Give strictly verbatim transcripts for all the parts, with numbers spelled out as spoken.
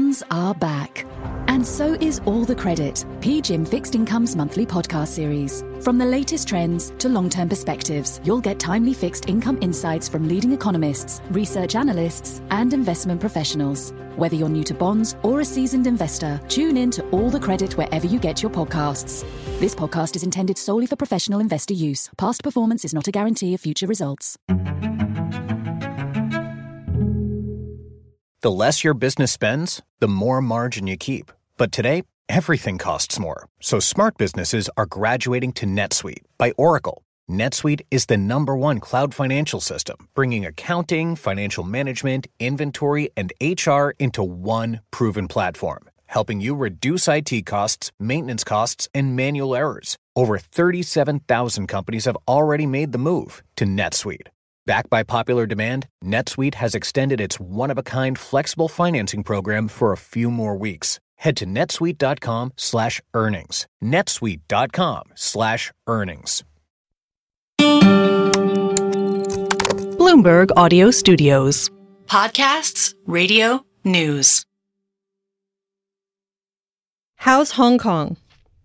bonds are back. And so is All the Credit, P G I M Fixed Income's monthly podcast series. From the latest trends to long-term perspectives, you'll get timely fixed income insights from leading economists, research analysts, and investment professionals. Whether you're new to bonds or a seasoned investor, tune in to All the Credit wherever you get your podcasts. This podcast is intended solely for professional investor use. Past performance is not a guarantee of future results. The less your business spends, the more margin you keep. But today, everything costs more. So smart businesses are graduating to NetSuite by Oracle. NetSuite is the number one cloud financial system, bringing accounting, financial management, inventory, and H R into one proven platform, helping you reduce I T costs, maintenance costs, and manual errors. Over thirty-seven thousand companies have already made the move to NetSuite. Backed by popular demand, NetSuite has extended its one-of-a-kind flexible financing program for a few more weeks. Head to netsuite.com slash earnings. netsuite.com slash earnings. Bloomberg Audio Studios. Podcasts, radio, news. How's Hong Kong?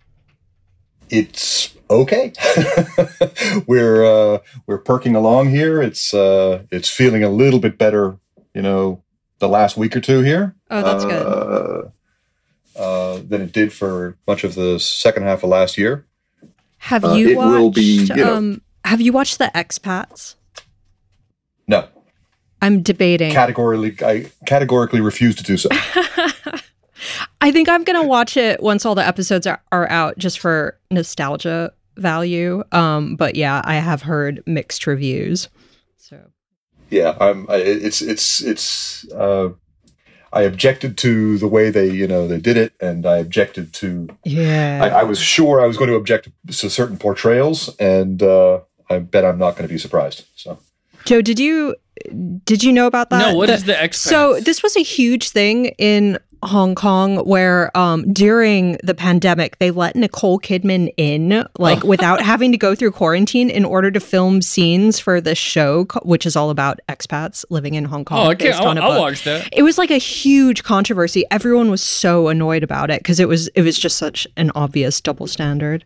It's okay. we're uh, we're perking along here. It's uh, it's feeling a little bit better, you know, the last week or two here. Oh, that's uh, good. Uh, than it did for much of the second half of last year. Have Uh, you it watched? will be, you know- um, have you watched The Expats? No, I'm debating. categorically, I categorically refuse to do so. I think I'm gonna watch it once all the episodes are, are out, just for nostalgia value. Um, but yeah, I have heard mixed reviews. So Yeah, I'm. I, it's it's it's. Uh, I objected to the way they, you know, they did it, and I objected to. yeah, I, I was sure I was going to object to certain portrayals, and uh, I bet I'm not going to be surprised. So, Joe, did you did you know about that? No, what The- is the Expats? So this was a huge thing in Hong Kong where um, during the pandemic, they let Nicole Kidman in, like, without having to go through quarantine in order to film scenes for this show, co- which is all about expats living in Hong Kong. Oh, I can't. based on I'll, a I'll book. watch that. It was like a huge controversy. Everyone was so annoyed about it because it was it was just such an obvious double standard.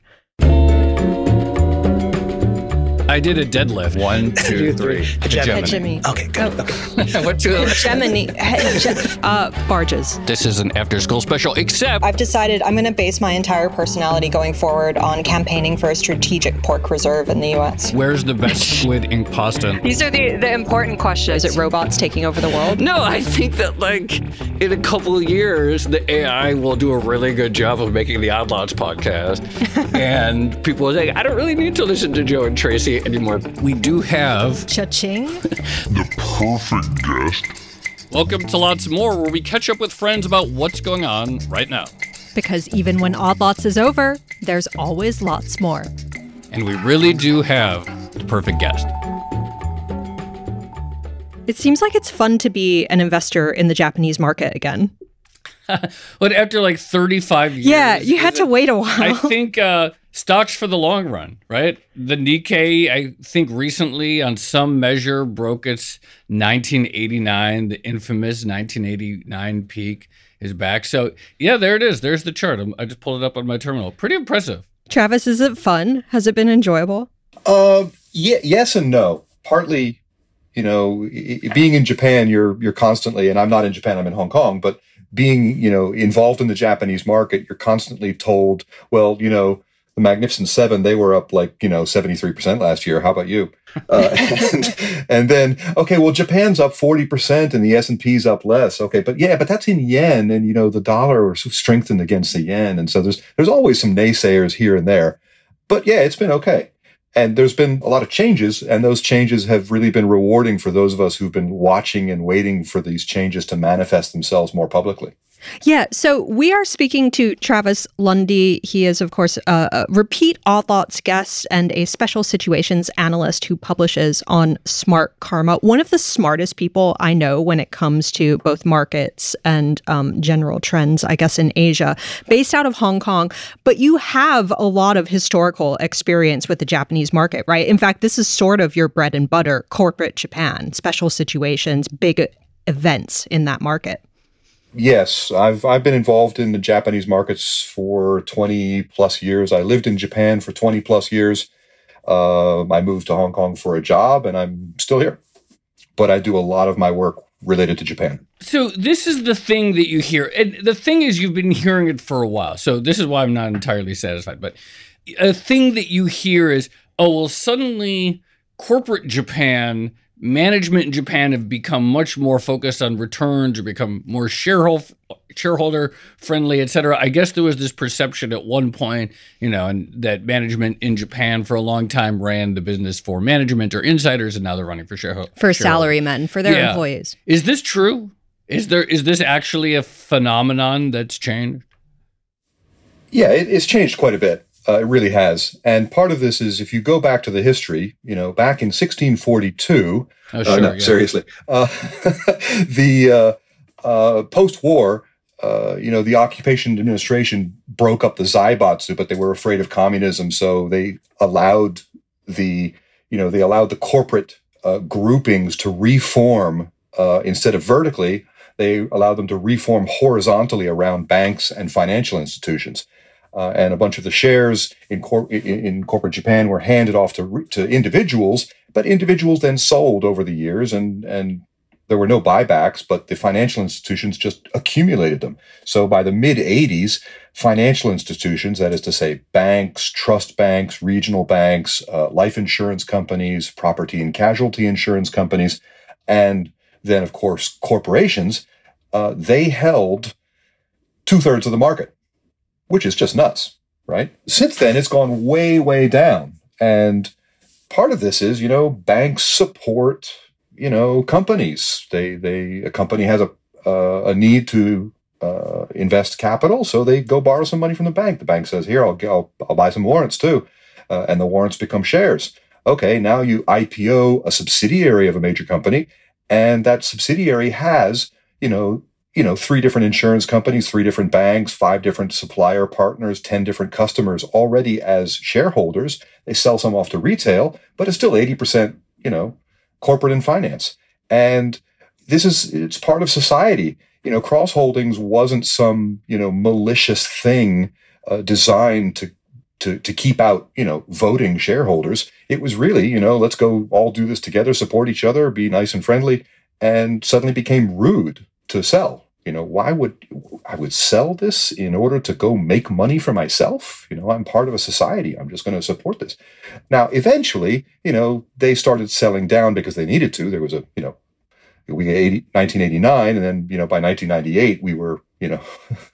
I did a deadlift. One, two, three. Hegemony. Hegemony. okay, good. What two? Hegemony. Hege- uh, barges. This is an after-school special, except I've decided I'm going to base my entire personality going forward on campaigning for a strategic pork reserve in the U S. where's the best squid ink pasta? These are the, the important questions. Is it robots taking over the world? No, I think that, like, in a couple of years, the A I will do a really good job of making the Odd Lots podcast. And people will say, I don't really need to listen to Joe and Tracy anymore. We do have Cha-ching. The perfect guest. Welcome to Lots More, where we catch up with friends about what's going on right now. Because even when Odd Lots is over, there's always lots more. And we really do have the perfect guest. It seems like it's fun to be an investor in the Japanese market again. But after like thirty-five years. Yeah, you had to wait a while. I think uh, stocks for the long run, right? The Nikkei, I think recently on some measure broke its nineteen eighty-nine, the infamous nineteen eighty-nine peak is back. So yeah, there it is. There's the chart. I'm, I just pulled it up on my terminal. Pretty impressive. Travis, is it fun? Has it been enjoyable? Uh, yeah, yes and no. Partly, you know, i- i- being in Japan, you're you're constantly, and I'm not in Japan, I'm in Hong Kong, but being, you know, involved in the Japanese market, you're constantly told, well, you know, the Magnificent Seven, they were up like, you know, seventy-three percent last year. How about you? Uh, and, and then, okay, well, Japan's up forty percent and the S and P's up less. Okay, but yeah, but that's in yen, and, you know, the dollar was strengthened against the yen. And so there's there's always some naysayers here and there. But yeah, it's been okay. And there's been a lot of changes, and those changes have really been rewarding for those of us who've been watching and waiting for these changes to manifest themselves more publicly. Yeah, so we are speaking to Travis Lundy. He is, of course, a, a repeat Odd Lots guest and a special situations analyst who publishes on Smart Karma. One of the smartest people I know when it comes to both markets and um, general trends, I guess, in Asia, based out of Hong Kong. But you have a lot of historical experience with the Japanese market, right? In fact, this is sort of your bread and butter, corporate Japan, special situations, big events in that market. Yes, I've I've been involved in the Japanese markets for twenty plus years. I lived in Japan for twenty plus years. Uh, I moved to Hong Kong for a job, and I'm still here. But I do a lot of my work related to Japan. So this is the thing that you hear. And the thing is, you've been hearing it for a while. So this is why I'm not entirely satisfied. But a thing that you hear is, oh, well, suddenly corporate Japan, management in Japan have become much more focused on returns or become more shareholder shareholder friendly, et cetera. I guess there was this perception at one point, you know, and that management in Japan for a long time ran the business for management or insiders, and now they're running for shareholders. For salarymen, for their yeah. employees. Is this true? Is there is this actually a phenomenon that's changed? Yeah, it, it's changed quite a bit. Uh, it really has. And part of this is if you go back to the history, you know, back in sixteen forty-two, oh, sure, uh, no, yeah. seriously, uh, the uh, uh, post-war, uh, you know, the occupation administration broke up the Zaibatsu, but they were afraid of communism. So they allowed the, you know, they allowed the corporate uh, groupings to reform uh, instead of vertically. They allowed them to reform horizontally around banks and financial institutions. Uh, and a bunch of the shares in, cor- in, in corporate Japan were handed off to to individuals, but individuals then sold over the years, and and there were no buybacks, but the financial institutions just accumulated them. So by the mid eighties, financial institutions, that is to say banks, trust banks, regional banks, uh, life insurance companies, property and casualty insurance companies, and then, of course, corporations, uh, they held two-thirds of the market, which is just nuts, right? Since then, it's gone way, way down. And part of this is, you know, banks support, you know, companies. They, they, a company has a, uh, a need to uh, invest capital, so they go borrow some money from the bank. The bank says, here, I'll, I'll, I'll buy some warrants too. Uh, and the warrants become shares. Okay, now you I P O a subsidiary of a major company, and that subsidiary has, you know, you know, three different insurance companies, three different banks, five different supplier partners, ten different customers already as shareholders. They sell some off to retail, but it's still eighty percent, you know, corporate and finance. And this is, it's part of society. You know, cross holdings wasn't some, you know, malicious thing uh, designed to, to, to keep out, you know, voting shareholders. It was really, you know, let's go all do this together, support each other, be nice and friendly, and suddenly became rude to sell. You know, why would I would sell this in order to go make money for myself? You know, I'm part of a society. I'm just going to support this. Now, eventually, you know, they started selling down because they needed to. There was a, you know, we eighty, nineteen eighty-nine, and then, you know, by nineteen ninety-eight, we were, you know,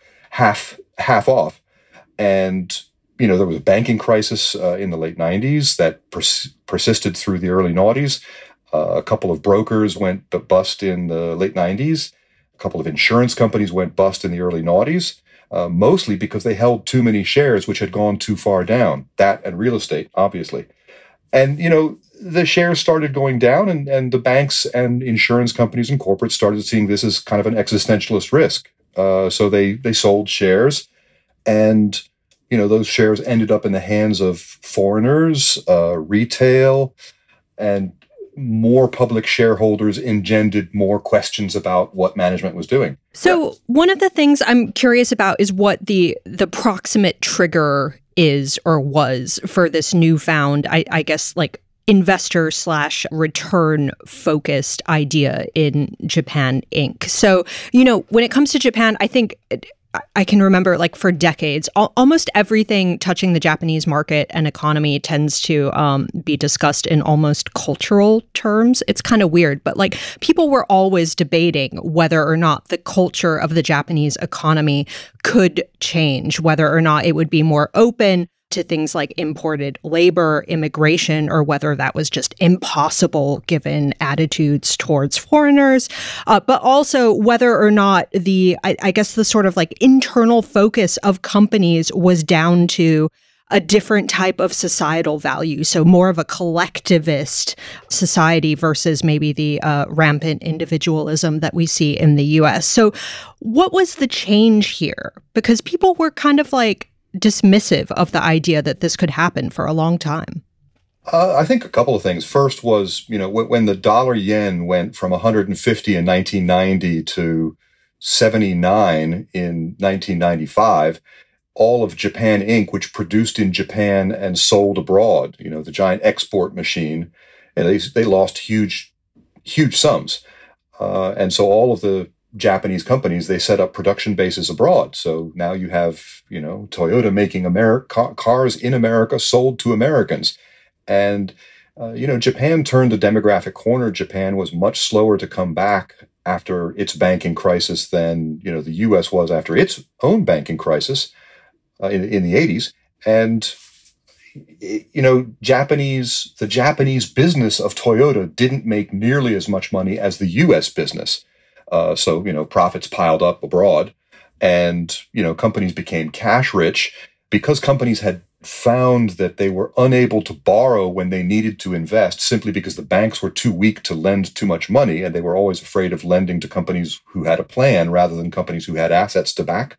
half half off. And, you know, there was a banking crisis uh, in the late nineties that pers- persisted through the early noughties. Uh, a couple of brokers went bust in the late nineties. A couple of insurance companies went bust in the early noughties, uh, mostly because they held too many shares, which had gone too far down. That and real estate, obviously. And, you know, the shares started going down, and, and the banks and insurance companies and corporates started seeing this as kind of an existentialist risk. Uh, so they, they sold shares, and, you know, those shares ended up in the hands of foreigners, uh, retail, and more public shareholders engendered more questions about what management was doing. So one of the things I'm curious about is what the the proximate trigger is or was for this newfound, I, I guess, like investor slash return focused idea in Japan Incorporated. So, you know, when it comes to Japan, I think I can remember, like, for decades, al- almost everything touching the Japanese market and economy tends to um, be discussed in almost cultural terms. It's kind of weird, but, like, people were always debating whether or not the culture of the Japanese economy could change, whether or not it would be more open to things like imported labor, immigration, or whether that was just impossible given attitudes towards foreigners, uh, but also whether or not the, I, I guess the sort of like internal focus of companies was down to a different type of societal value. So more of a collectivist society versus maybe the uh, rampant individualism that we see in the U S. So what was the change here? Because people were kind of like dismissive of the idea that this could happen for a long time. Uh, I think a couple of things. First was, you know, w- when the dollar yen went from one hundred fifty in nineteen ninety to, seventy-nine in nineteen ninety-five, all of Japan Incorporated, which produced in Japan and sold abroad, you know, the giant export machine, and they, they lost huge, huge sums. Uh, and so all of the Japanese companies, they set up production bases abroad. So now you have, you know, Toyota making Ameri- ca- cars in America sold to Americans. And, uh, you know, Japan turned a demographic corner. Japan was much slower to come back after its banking crisis than, you know, the U S was after its own banking crisis uh, in, in the eighties. And, you know, Japanese, the Japanese business of Toyota didn't make nearly as much money as the U S business. Uh, so, you know, profits piled up abroad and, you know, companies became cash rich because companies had found that they were unable to borrow when they needed to invest simply because the banks were too weak to lend too much money. And they were always afraid of lending to companies who had a plan rather than companies who had assets to back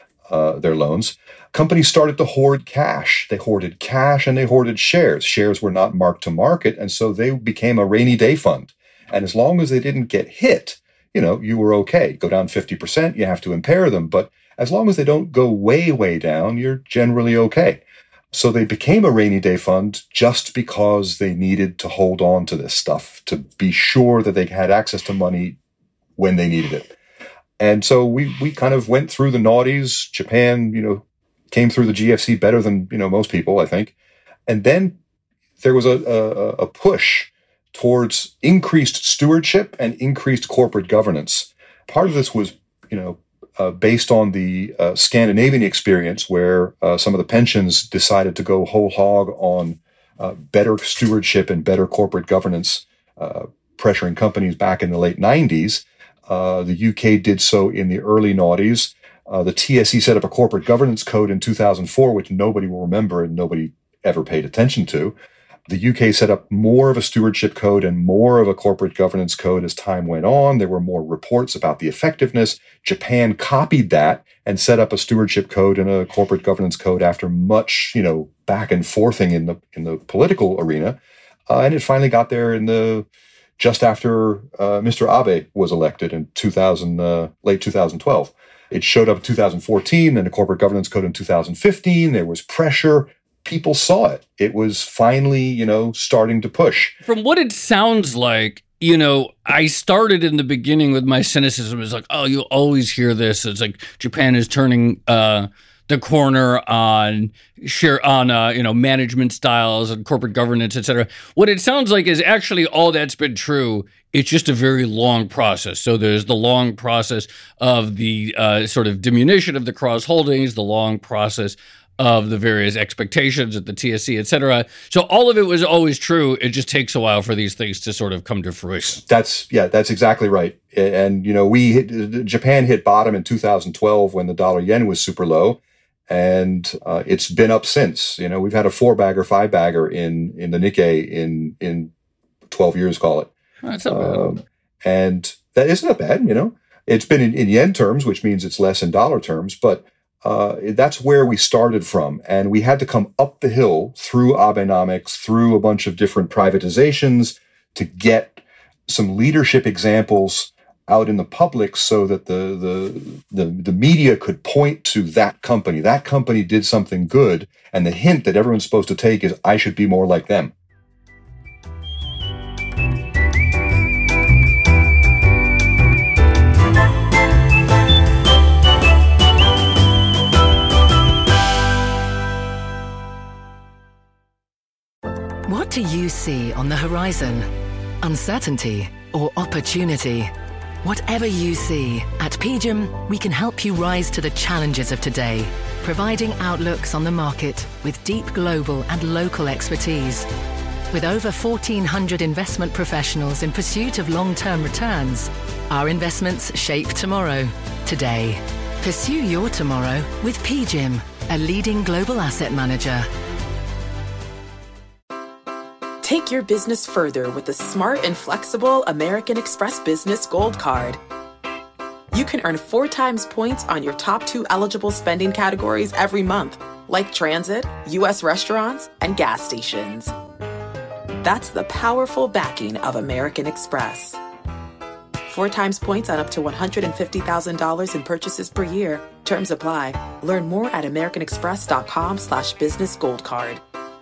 uh, their loans. Companies started to hoard cash. They hoarded cash and they hoarded shares. Shares were not marked to market. And so they became a rainy day fund. And as long as they didn't get hit, you know, you were okay. Go down fifty percent, you have to impair them. But as long as they don't go way, way down, you're generally okay. So they became a rainy day fund just because they needed to hold on to this stuff, to be sure that they had access to money when they needed it. And so we we kind of went through the noughties. Japan, you know, came through the G F C better than, you know, most people, I think. And then there was a, a, a push towards increased stewardship and increased corporate governance. Part of this was, you know, uh, based on the uh, Scandinavian experience where uh, some of the pensions decided to go whole hog on uh, better stewardship and better corporate governance, uh, pressuring companies back in the late nineties. Uh, the U K did so in the early noughties. Uh, the T S E set up a corporate governance code in two thousand four, which nobody will remember and nobody ever paid attention to. The U K set up more of a stewardship code and more of a corporate governance code as time went on. There were more reports about the effectiveness. Japan copied that and set up a stewardship code and a corporate governance code after much, you know, back and forthing in the in the political arena. Uh, and it finally got there in the just after uh, Mister Abe was elected in two thousand, uh, late two thousand twelve. It showed up in two thousand fourteen and a corporate governance code in two thousand fifteen. There was pressure. People saw it. It was finally, you know, starting to push. From what it sounds like, you know, I started in the beginning with my cynicism. It's like, oh, you'll always hear this. It's like Japan is turning uh, the corner on share on uh, you know, management styles and corporate governance, et cetera. What it sounds like is actually all that's been true. It's just a very long process. So there's the long process of the uh, sort of diminution of the cross holdings, the long process of the various expectations at the T S E, et cetera. So all of it was always true. It just takes a while for these things to sort of come to fruition. That's, yeah, that's exactly right. And, you know, we hit, Japan hit bottom in two thousand twelve when the dollar yen was super low. And uh, it's been up since. You know, we've had a four bagger, five bagger in, in the Nikkei in, in twelve years, call it. That's not bad. Um, and that isn't that bad, you know. It's been in, in yen terms, which means it's less in dollar terms, but Uh, that's where we started from. And we had to come up the hill through Abenomics, through a bunch of different privatizations to get some leadership examples out in the public so that the, the, the, the media could point to that company. That company did something good. And the hint that everyone's supposed to take is, I should be more like them. What do you see on the horizon? Uncertainty or opportunity? Whatever you see, at P G I M, we can help you rise to the challenges of today, providing outlooks on the market with deep global and local expertise. With over fourteen hundred investment professionals in pursuit of long-term returns, our investments shape tomorrow, today. Pursue your tomorrow with P G I M, a leading global asset manager. Take your business further with the smart and flexible American Express Business Gold Card. You can earn four times points on your top two eligible spending categories every month, like transit, U S restaurants, and gas stations. That's the powerful backing of American Express. four times points on up to one hundred fifty thousand dollars in purchases per year. Terms apply. Learn more at americanexpress.com slash business gold card.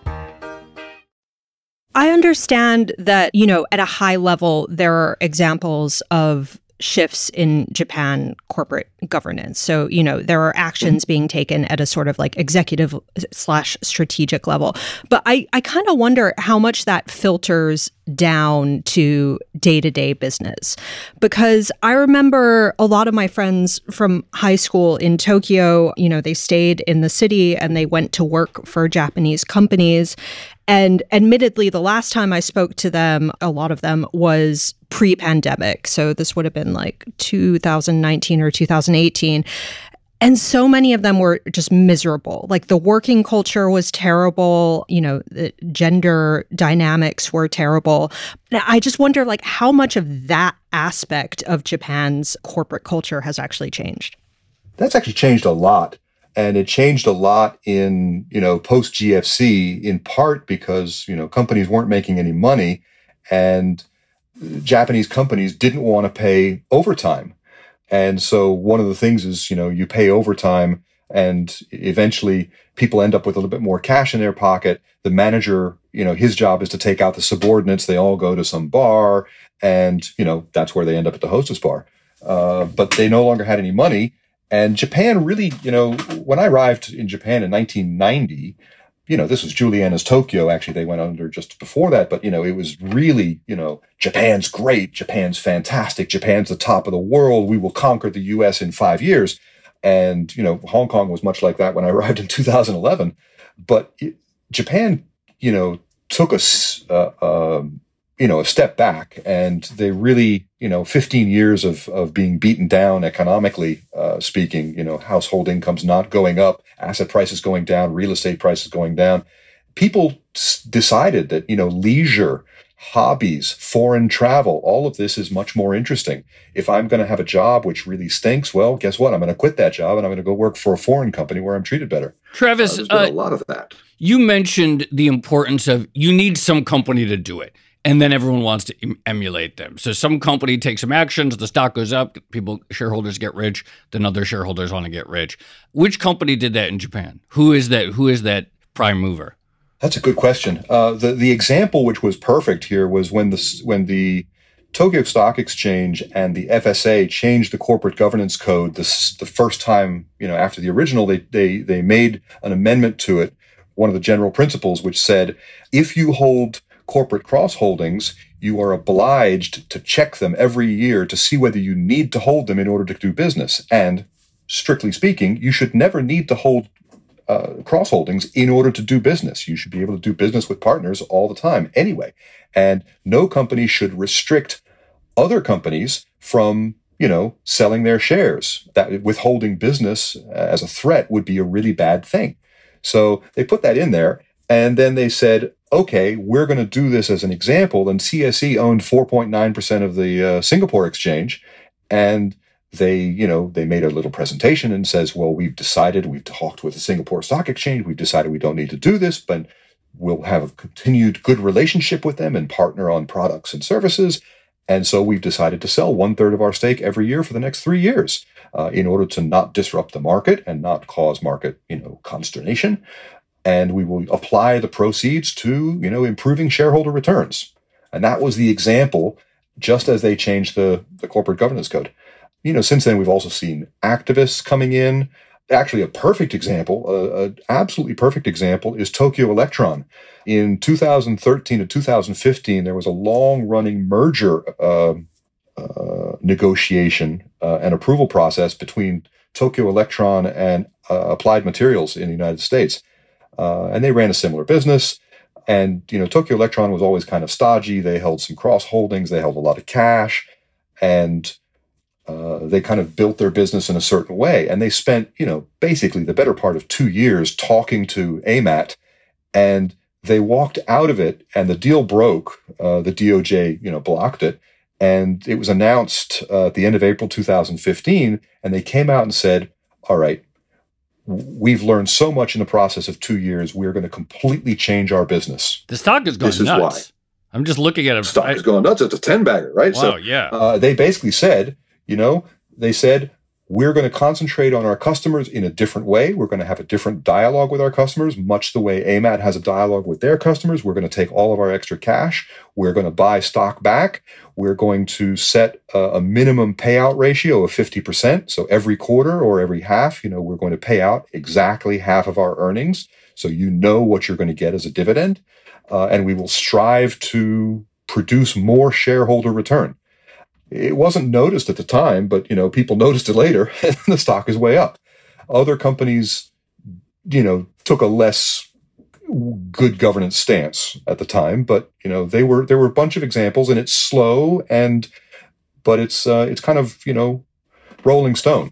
I understand that, you know, at a high level, there are examples of shifts in Japan corporate governance. So, you know, there are actions being taken at a sort of like executive slash strategic level. But I, I kind of wonder how much that filters down to day-to-day business. Because I remember a lot of my friends from high school in Tokyo, you know, they stayed in the city and they went to work for Japanese companies. And admittedly, the last time I spoke to them, a lot of them was pre-pandemic. So this would have been like two thousand nineteen or two thousand eighteen. And so many of them were just miserable. Like the working culture was terrible. You know, the gender dynamics were terrible. I just wonder, like, how much of that aspect of Japan's corporate culture has actually changed? That's actually changed a lot. And it changed a lot in, you know, post G F C, in part because, you know, companies weren't making any money and Japanese companies didn't want to pay overtime. And so one of the things is, you know, you pay overtime and eventually people end up with a little bit more cash in their pocket. The manager, you know, his job is to take out the subordinates. They all go to some bar and, you know, that's where they end up at the hostess bar. Uh, but they no longer had any money. And Japan really, you know, when I arrived in Japan in nineteen ninety, you know, this was Juliana's Tokyo. Actually, they went under just before that. But, you know, it was really, you know, Japan's great. Japan's fantastic. Japan's the top of the world. We will conquer the U S in five years. And, you know, Hong Kong was much like that when I arrived in two thousand eleven. But it, Japan, you know, took a, uh, um, you know, a step back, and they really, you know, fifteen years of, of being beaten down economically, uh, speaking, you know, household incomes not going up, asset prices going down, real estate prices going down. People s- decided that, you know, leisure, hobbies, foreign travel, all of this is much more interesting. If I'm going to have a job which really stinks, well, guess what? I'm going to quit that job and I'm going to go work for a foreign company where I'm treated better. Travis, uh, there's been uh, a lot of that. You mentioned the importance of you need some company to do it. And then everyone wants to em- emulate them. So some company takes some actions, the stock goes up, people, shareholders get rich, then other shareholders want to get rich. Which company did that in Japan? Who is that? Who is that prime mover? That's a good question. Uh, the the example which was perfect here was when the when the Tokyo Stock Exchange and the F S A changed the corporate governance code. This the first time, you know, after the original, they they they made an amendment to it. One of the general principles, which said, if you hold corporate cross holdings, you are obliged to check them every year to see whether you need to hold them in order to do business. And strictly speaking, you should never need to hold uh, cross holdings in order to do business. You should be able to do business with partners all the time anyway. And no company should restrict other companies from, you know, selling their shares. That withholding business as a threat would be a really bad thing. So they put that in there. And then they said, okay, we're going to do this as an example. And C S E owned four point nine percent of the uh, Singapore exchange. And they, you know, they made a little presentation and says, well, we've decided, we've talked with the Singapore Stock Exchange. We've decided we don't need to do this, but we'll have a continued good relationship with them and partner on products and services. And so we've decided to sell one third of our stake every year for the next three years uh, in order to not disrupt the market and not cause market, you know, consternation. And we will apply the proceeds to, you know, improving shareholder returns. And that was the example, just as they changed the, the corporate governance code. You know, since then, we've also seen activists coming in. Actually, a perfect example, an absolutely perfect example is Tokyo Electron. In two thousand thirteen to two thousand fifteen, there was a long-running merger uh, uh, negotiation uh, and approval process between Tokyo Electron and uh, Applied Materials in the United States. Uh, and they ran a similar business. And, you know, Tokyo Electron was always kind of stodgy. They held some cross holdings. They held a lot of cash. And uh, they kind of built their business in a certain way. And they spent, you know, basically the better part of two years talking to A M A T. And they walked out of it and the deal broke. Uh, the D O J, you know, blocked it. And it was announced uh, at the end of April two thousand fifteen. And they came out and said, all right, we've learned so much in the process of two years. We're going to completely change our business. The stock has gone this is nuts. Why. I'm just looking at it. Stock is going nuts. It's a ten bagger, right? Wow, so, yeah. Uh, they basically said, you know, they said, we're going to concentrate on our customers in a different way. We're going to have a different dialogue with our customers, much the way A M A T has a dialogue with their customers. We're going to take all of our extra cash. We're going to buy stock back. We're going to set a, a minimum payout ratio of fifty percent. So every quarter or every half, you know, we're going to pay out exactly half of our earnings. So you know what you're going to get as a dividend. Uh, and we will strive to produce more shareholder return. It wasn't noticed at the time, but, you know, people noticed it later and the stock is way up. Other companies, you know, took a less good governance stance at the time, but, you know, they were, there were a bunch of examples, and it's slow and, but it's, uh, it's kind of, you know, rolling stone.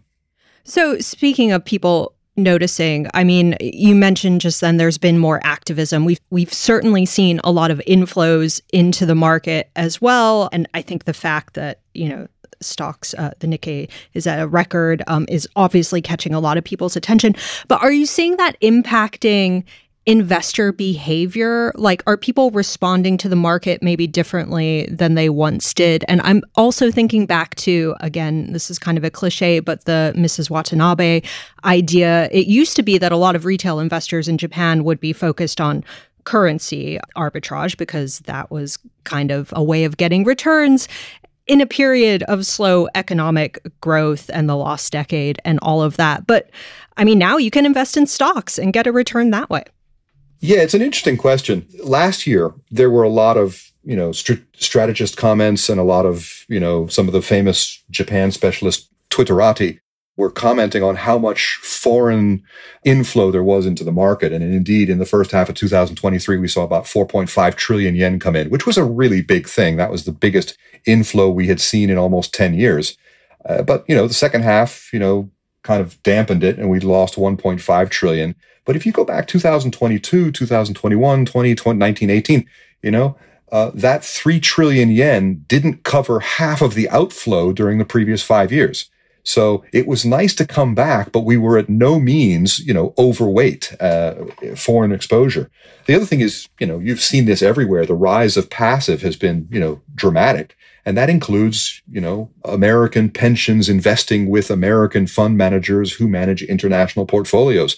So speaking of people noticing, I mean, you mentioned just then there's been more activism. We've we've certainly seen a lot of inflows into the market as well. And I think the fact that, you know, stocks, uh, the Nikkei is at a record, um, is obviously catching a lot of people's attention. But are you seeing that impacting investor behavior? Like, are people responding to the market maybe differently than they once did? And I'm also thinking back to, again, this is kind of a cliche, but the Missus Watanabe idea. It used to be that a lot of retail investors in Japan would be focused on currency arbitrage because that was kind of a way of getting returns in a period of slow economic growth and the lost decade and all of that. But I mean, now you can invest in stocks and get a return that way. Yeah, it's an interesting question. Last year, there were a lot of, you know, st- strategist comments, and a lot of, you know, some of the famous Japan specialist Twitterati were commenting on how much foreign inflow there was into the market. And indeed, in the first half of two thousand twenty-three, we saw about four point five trillion yen come in, which was a really big thing. That was the biggest inflow we had seen in almost ten years. Uh, but, you know, the second half, you know, kind of dampened it, and we lost one point five trillion. But if you go back two thousand twenty-two, two thousand twenty-one, twenty twenty, nineteen eighteen, you know, uh, that three trillion yen didn't cover half of the outflow during the previous five years. So it was nice to come back, but we were at no means, you know, overweight uh, foreign exposure. The other thing is, you know, you've seen this everywhere. The rise of passive has been, you know, dramatic. And that includes, you know, American pensions investing with American fund managers who manage international portfolios.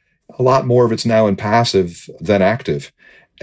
A lot more of it's now in passive than active.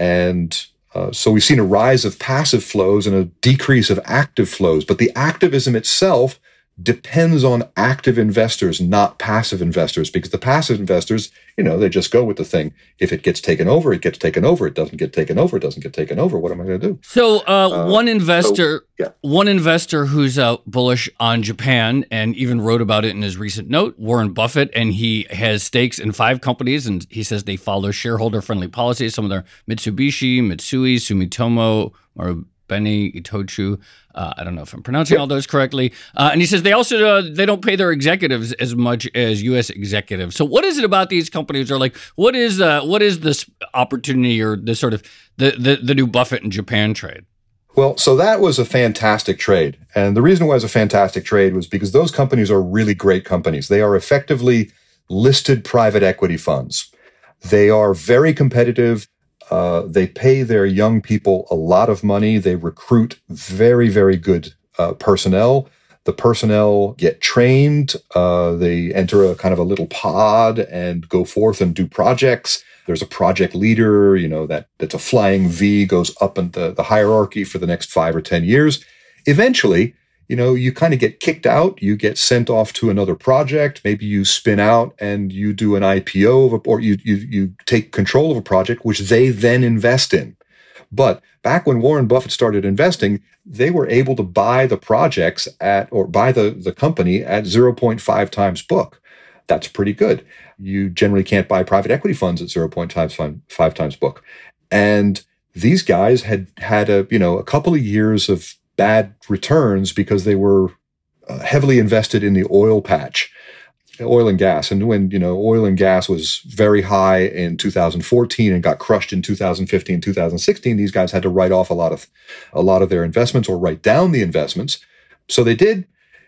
And uh, so we've seen a rise of passive flows and a decrease of active flows. But the activism itself depends on active investors, not passive investors, because the passive investors, you know, they just go with the thing. If it gets taken over, it gets taken over. It doesn't get taken over. It doesn't get taken over. What am I going to do? So uh, uh, one investor, so, yeah. one investor who's uh, bullish on Japan and even wrote about it in his recent note, Warren Buffett, and he has stakes in five companies, and he says they follow shareholder-friendly policies. Some of them are Mitsubishi, Mitsui, Sumitomo, or Benny Itochu. Uh, I don't know if I'm pronouncing yep. all those correctly. Uh, and he says they also uh, they don't pay their executives as much as U S executives. So what is it about these companies? Or like, what is uh, what is this opportunity or the sort of the, the the new Buffett and Japan trade? Well, so that was a fantastic trade. And the reason why it was a fantastic trade was because those companies are really great companies. They are effectively listed private equity funds. They are very competitive. Uh, they pay their young people a lot of money. They recruit very, very good uh, personnel. The personnel get trained. Uh, they enter a kind of a little pod and go forth and do projects. There's a project leader, you know, that that's a flying V, goes up in the, the hierarchy for the next five or ten years. Eventually, you know, you kind of get kicked out. You get sent off to another project. Maybe you spin out and you do an I P O of a, or you, you, you take control of a project, which they then invest in. But back when Warren Buffett started investing, they were able to buy the projects at, or buy the, the company at zero point five times book. That's pretty good. You generally can't buy private equity funds at zero point five times book. And these guys had had a, you know, a couple of years of bad returns because they were uh, heavily invested in the oil patch, oil and gas. And when, you know, oil and gas was very high in two thousand fourteen and got crushed in two thousand fifteen, two thousand sixteen, these guys had to write off a lot of, a lot of their investments or write down the investments. So they did.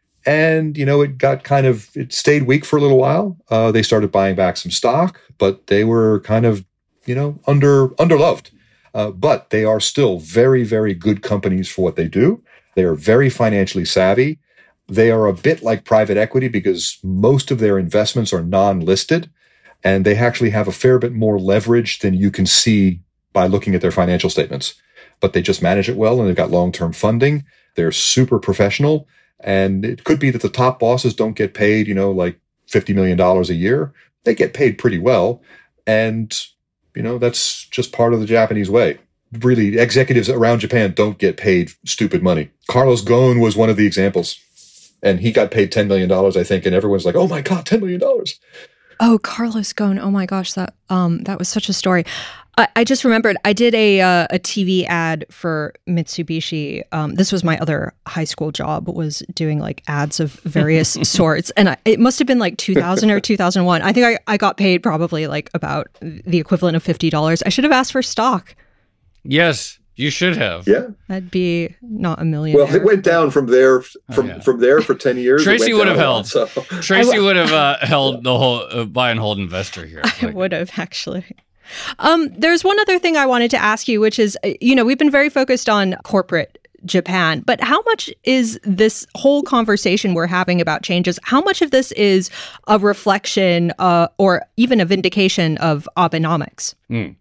And, you know, it got kind of, it stayed weak for a little while. Uh, they started buying back some stock, but they were kind of, you know, under, underloved. Uh, but they are still very, very good companies for what they do. They are very financially savvy. They are a bit like private equity because most of their investments are non-listed, and they actually have a fair bit more leverage than you can see by looking at their financial statements. But they just manage it well, and they've got long-term funding. They're super professional, and it could be that the top bosses don't get paid, you know, like fifty million dollars a year. They get paid pretty well, and, you know, that's just part of the Japanese way. Really, executives around Japan don't get paid stupid money. Carlos Ghosn was one of the examples, and he got paid ten million dollars, I think, and everyone's like, oh my God, ten million dollars. Oh, Carlos Ghosn. Oh my gosh, that um that was such a story. I, I just remembered I did a uh, a T V ad for Mitsubishi. Um, this was my other high school job, was doing like ads of various sorts, and I, it must have been like two thousand or two thousand one. I think I, I got paid probably like about the equivalent of fifty dollars. I should have asked for stock. Yes, you should have. Yeah, I'd be not a million. Well, it went down from there from oh, yeah. from there for ten years. Tracy would have held. So. Tracy would have uh, held the whole uh, buy and hold investor here. I like, would have actually. Um, there's one other thing I wanted to ask you, which is, you know, we've been very focused on corporate Japan, but how much is this whole conversation we're having about changes, how much of this is a reflection uh, or even a vindication of Abenomics? Mm.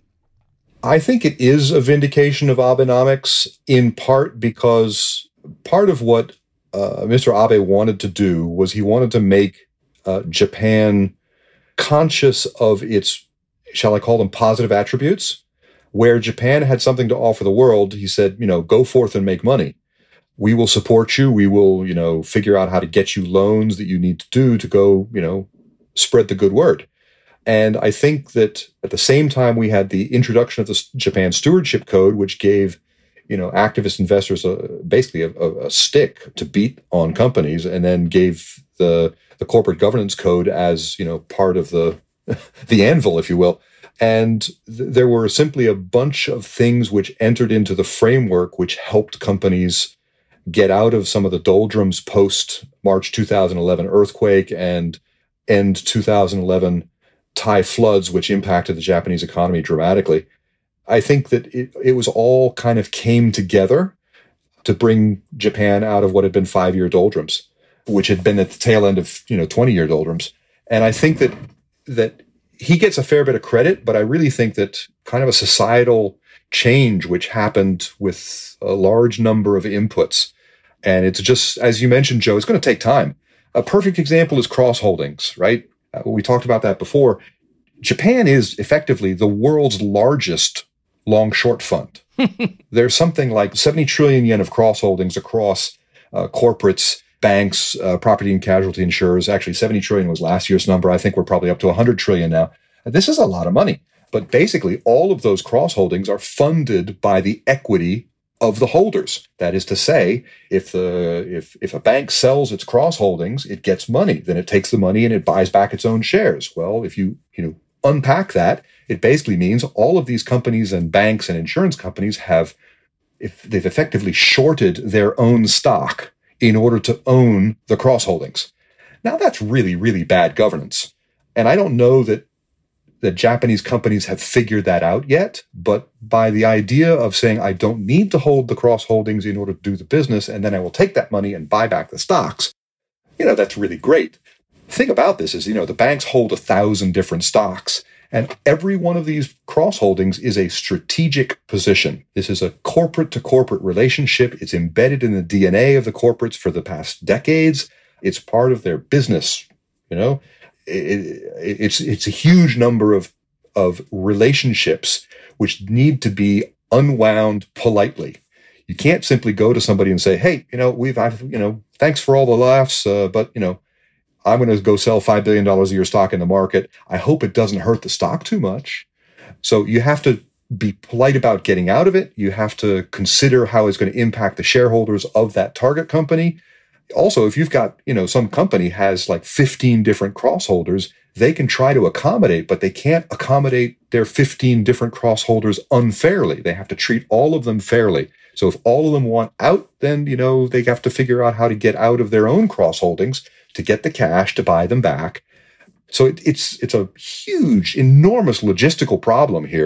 I think it is a vindication of Abenomics, in part because part of what uh, Mister Abe wanted to do was he wanted to make uh, Japan conscious of its, shall I call them, positive attributes. Where Japan had something to offer the world, he said, you know, go forth and make money. We will support you. We will, you know, figure out how to get you loans that you need to do to go, you know, spread the good word. And I think that at the same time, we had the introduction of the Japan Stewardship Code, which gave, you know, activist investors a, basically a, a, a stick to beat on companies, and then gave the the corporate governance code as, you know, part of the the anvil, if you will. And th- there were simply a bunch of things which entered into the framework which helped companies get out of some of the doldrums post March two thousand eleven earthquake and end two thousand eleven Thai floods, which impacted the Japanese economy dramatically. I think that it, it was all kind of came together to bring Japan out of what had been five-year doldrums, which had been at the tail end of, you know, twenty-year doldrums. And I think that that he gets a fair bit of credit, but I really think that kind of a societal change which happened with a large number of inputs. And it's just, as you mentioned, Joe, it's going to take time. A perfect example is cross holdings, right? Uh, we talked about that before. Japan is effectively the world's largest long-short fund. There's something like seventy trillion yen of cross holdings across uh, corporates, banks, uh, property and casualty insurers. Actually, seventy trillion was last year's number. I think we're probably up to one hundred trillion now. This is a lot of money. But basically, all of those cross holdings are funded by the equity of the holders. That is to say, if the if if a bank sells its cross holdings, it gets money. Then it takes the money and it buys back its own shares. Well, if you you know unpack that, it basically means all of these companies and banks and insurance companies have, if they've effectively shorted their own stock in order to own the cross holdings. Now that's really, really bad governance. And I don't know that that Japanese companies have figured that out yet, but by the idea of saying, I don't need to hold the cross holdings in order to do the business, and then I will take that money and buy back the stocks, you know, that's really great. The thing about this is, you know, the banks hold a thousand different stocks, and every one of these cross holdings is a strategic position. This is a corporate to corporate relationship. It's embedded in the D N A of the corporates for the past decades. It's part of their business, you know. It, it, it's it's a huge number of of relationships which need to be unwound politely. You can't simply go to somebody and say, "Hey, you know, we've, I've, you know, thanks for all the laughs, uh, but you know, I'm going to go sell five billion dollars of your stock in the market. I hope it doesn't hurt the stock too much." So you have to be polite about getting out of it. You have to consider how it's going to impact the shareholders of that target company. Also, if you've got, you know, some company has like fifteen different cross holders, they can try to accommodate, but they can't accommodate their fifteen different cross holders unfairly. They have to treat all of them fairly. So if all of them want out, then, you know, they have to figure out how to get out of their own cross holdings to get the cash to buy them back. So it, it's it's a huge, enormous logistical problem here.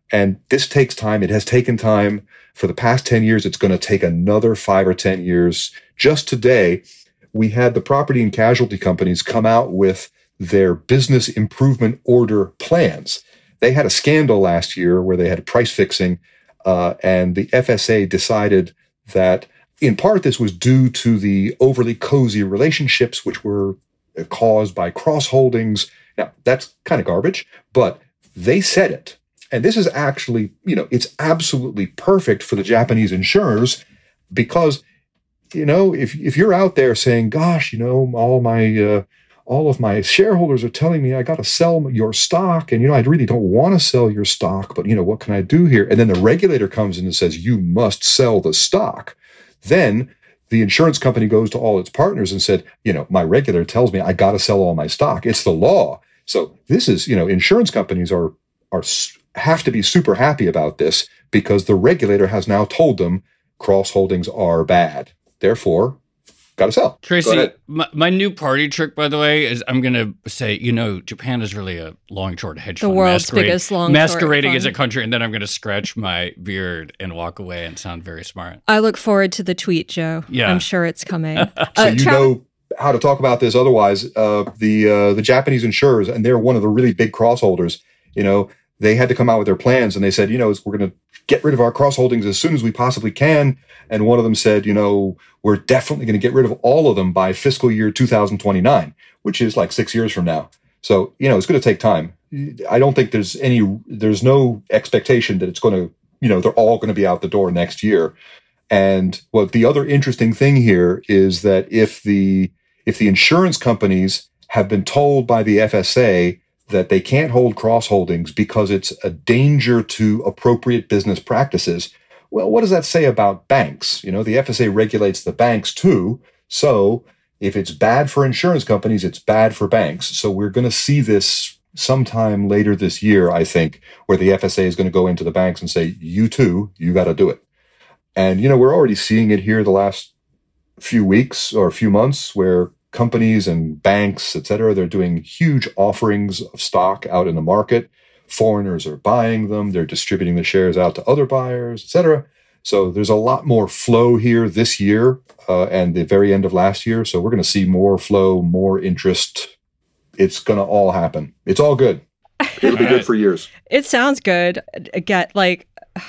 And this takes time. It has taken time for the past ten years. It's going to take another five or ten years. Just today, we had the property and casualty companies come out with their business improvement order plans. They had a scandal last year where they had price fixing, uh, and the F S A decided that in part this was due to the overly cozy relationships which were caused by cross holdings. Now, that's kind of garbage, but they said it. And this is actually, you know, it's absolutely perfect for the Japanese insurers because, you know, if if you're out there saying, gosh, you know, all my, uh, all of my shareholders are telling me I got to sell your stock and, you know, I really don't want to sell your stock, but, you know, what can I do here? And then the regulator comes in and says, you must sell the stock. Then the insurance company goes to all its partners and said, you know, my regulator tells me I got to sell all my stock. It's the law. So this is, you know, insurance companies are, are, have to be super happy about this because the regulator has now told them cross holdings are bad. Therefore, got to sell. Tracy, my, my new party trick, by the way, is I'm going to say, you know, Japan is really a long-short hedge the fund. The world's biggest long-short masquerading fund. as a country, and then I'm going to scratch my beard and walk away and sound very smart. I look forward to the tweet, Joe. Yeah. I'm sure it's coming. so uh, you Tra- know how to talk about this otherwise. Uh, the uh, the Japanese insurers, and they're one of the really big cross-holders, you know, they had to come out with their plans and they said, you know, we're going to get rid of our cross holdings as soon as we possibly can. And one of them said, you know, we're definitely going to get rid of all of them by fiscal year two thousand twenty-nine, which is like six years from now. So, you know, it's going to take time. I don't think there's any, there's no expectation that it's going to, you know, they're all going to be out the door next year. And well, the other interesting thing here is that if the, if the insurance companies have been told by the F S A that they can't hold cross holdings because it's a danger to appropriate business practices. Well, what does that say about banks? You know, the F S A regulates the banks too. So if it's bad for insurance companies, it's bad for banks. So we're going to see this sometime later this year, I think, where the F S A is going to go into the banks and say, you too, you got to do it. And, you know, we're already seeing it here the last few weeks or a few months where companies and banks, et cetera, they're doing huge offerings of stock out in the market. Foreigners are buying them. They're distributing the shares out to other buyers, et cetera. So there's a lot more flow here this year uh, and the very end of last year. So we're going to see more flow, more interest. It's going to all happen. It's all good. It'll be good for years. It sounds good. Again, like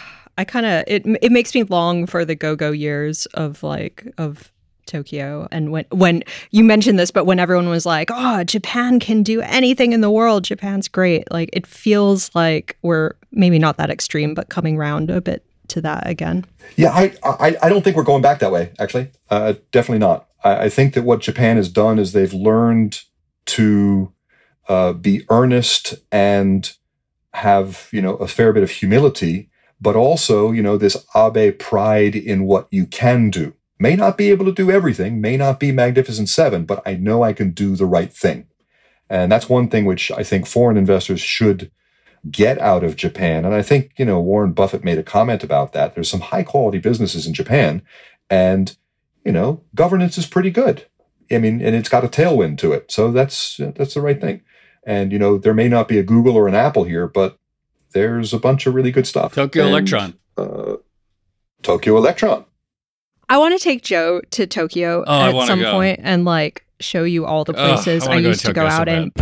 I kind of it. It makes me long for the go-go years of like of. Tokyo. And when when you mentioned this, but when everyone was like, oh, Japan can do anything in the world, Japan's great. Like it feels like we're maybe not that extreme, but coming around a bit to that again. Yeah, I I, I don't think we're going back that way, actually. Uh, definitely not. I, I think that what Japan has done is they've learned to uh, be earnest and have, you know, a fair bit of humility, but also, you know, this Abe pride in what you can do. May not be able to do everything, may not be Magnificent Seven, but I know I can do the right thing. And that's one thing which I think foreign investors should get out of Japan. And I think, you know, Warren Buffett made a comment about that. There's some high quality businesses in Japan and, you know, governance is pretty good. I mean, and it's got a tailwind to it. So that's, that's the right thing. And, you know, there may not be a Google or an Apple here, but there's a bunch of really good stuff. Tokyo and, Electron. Uh, Tokyo Electron. I want to take Joe to Tokyo oh, at some point and like show you all the places oh, I, I go used to, to go so out bad.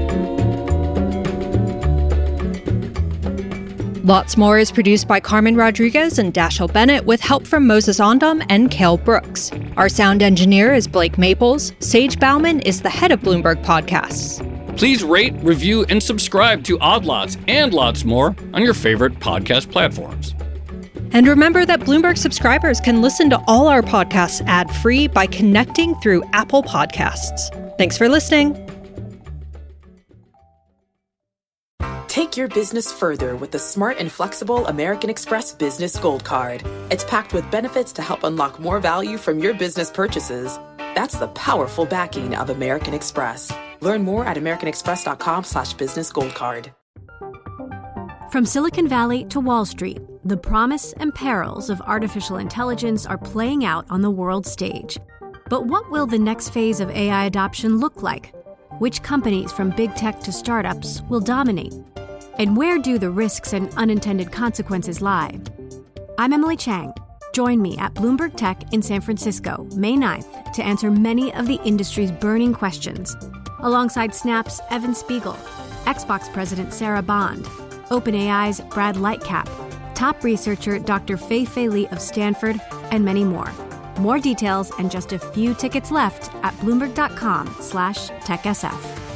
in. Lots More is produced by Carmen Rodriguez and Dashiell Bennett with help from Moses Ondom and Cale Brooks. Our sound engineer is Blake Maples. Sage Bauman is the head of Bloomberg Podcasts. Please rate, review, and subscribe to Odd Lots and Lots More on your favorite podcast platforms. And remember that Bloomberg subscribers can listen to all our podcasts ad-free by connecting through Apple Podcasts. Thanks for listening. Take your business further with the smart and flexible American Express Business Gold Card. It's packed with benefits to help unlock more value from your business purchases. That's the powerful backing of American Express. Learn more at americanexpress.com slash business gold card. From Silicon Valley to Wall Street, the promise and perils of artificial intelligence are playing out on the world stage. But what will the next phase of A I adoption look like? Which companies, from big tech to startups, will dominate? And where do the risks and unintended consequences lie? I'm Emily Chang. Join me at Bloomberg Tech in San Francisco, May ninth, to answer many of the industry's burning questions, alongside Snap's Evan Spiegel, Xbox President Sarah Bond, OpenAI's Brad Lightcap, top researcher Doctor Fei-Fei Li of Stanford, and many more. More details and just a few tickets left at bloomberg.com slash techsf.